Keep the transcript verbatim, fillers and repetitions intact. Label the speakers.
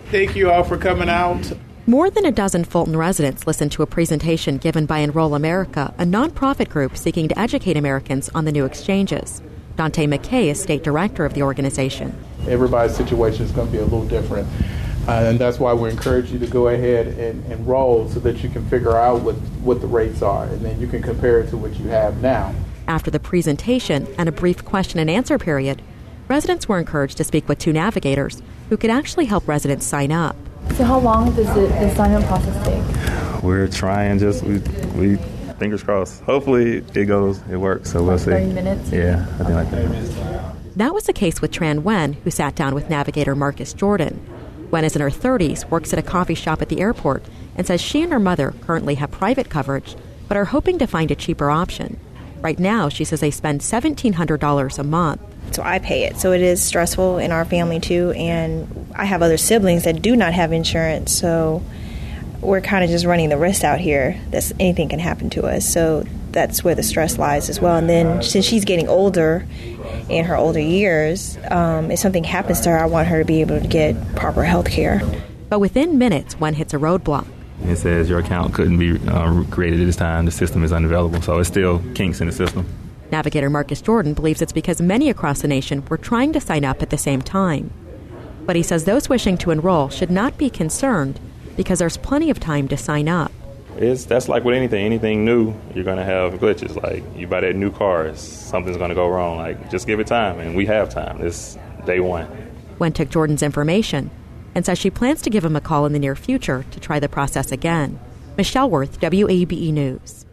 Speaker 1: Thank you all for coming out.
Speaker 2: More than a dozen Fulton residents listened to a presentation given by Enroll America, a nonprofit group seeking to educate Americans on the new exchanges. Dante McKay is state director of the organization.
Speaker 1: Everybody's situation is going to be a little different, uh, and that's why we encourage you to go ahead and enroll so that you can figure out what, what the rates are, and then you can compare it to what you have now.
Speaker 2: After the presentation and a brief question and answer period, residents were encouraged to speak with two navigators who could actually help residents sign up.
Speaker 3: So how long does it, the sign-up process take?
Speaker 4: We're trying just, we, we fingers crossed. Hopefully it goes, it works, so we'll see.
Speaker 3: thirty minutes?
Speaker 4: Yeah, I think like that.
Speaker 2: That was the case with Tran Wen, who sat down with navigator Marcus Jordan. Wen is in her thirties, works at a coffee shop at the airport, and says she and her mother currently have private coverage, but are hoping to find a cheaper option. Right now, she says they spend seventeen hundred dollars a month.
Speaker 5: So I pay it. So it is stressful in our family, too, and I have other siblings that do not have insurance, so we're kind of just running the risk out here that anything can happen to us. So that's where the stress lies as well. And then since she's getting older, in her older years, um, if something happens to her, I want her to be able to get proper health care.
Speaker 2: But within minutes, Wen hits a roadblock.
Speaker 4: It says your account couldn't be uh, created at this time. The system is unavailable, so it's still kinks in the system.
Speaker 2: Navigator Marcus Jordan believes it's because many across the nation were trying to sign up at the same time. But he says those wishing to enroll should not be concerned because there's plenty of time to sign up.
Speaker 4: It's, that's like with anything. Anything new, you're going to have glitches. Like you buy that new car, something's going to go wrong. Like just give it time, and we have time. It's day one.
Speaker 2: Wen took Jordan's information and says she plans to give him a call in the near future to try the process again. Michelle Worth, W A B E News.